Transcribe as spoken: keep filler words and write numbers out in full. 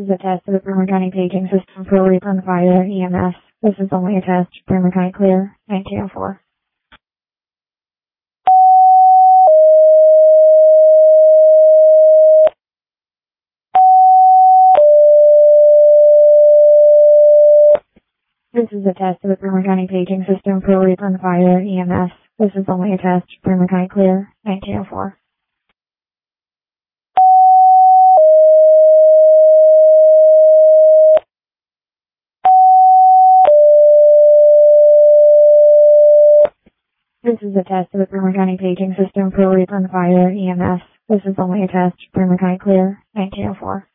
is a test of the Bremer County paging system for relief on fire E M S. This is only a test. Bremer County clear. nineteen oh four. This is a test of the Bremer County paging system for relief on fire E M S. This is only a test. Bremer County clear. nineteen oh four. This is a test of the Bremer County paging system for relief on fire E M S. This is only a test. Bremer County clear. nineteen oh four.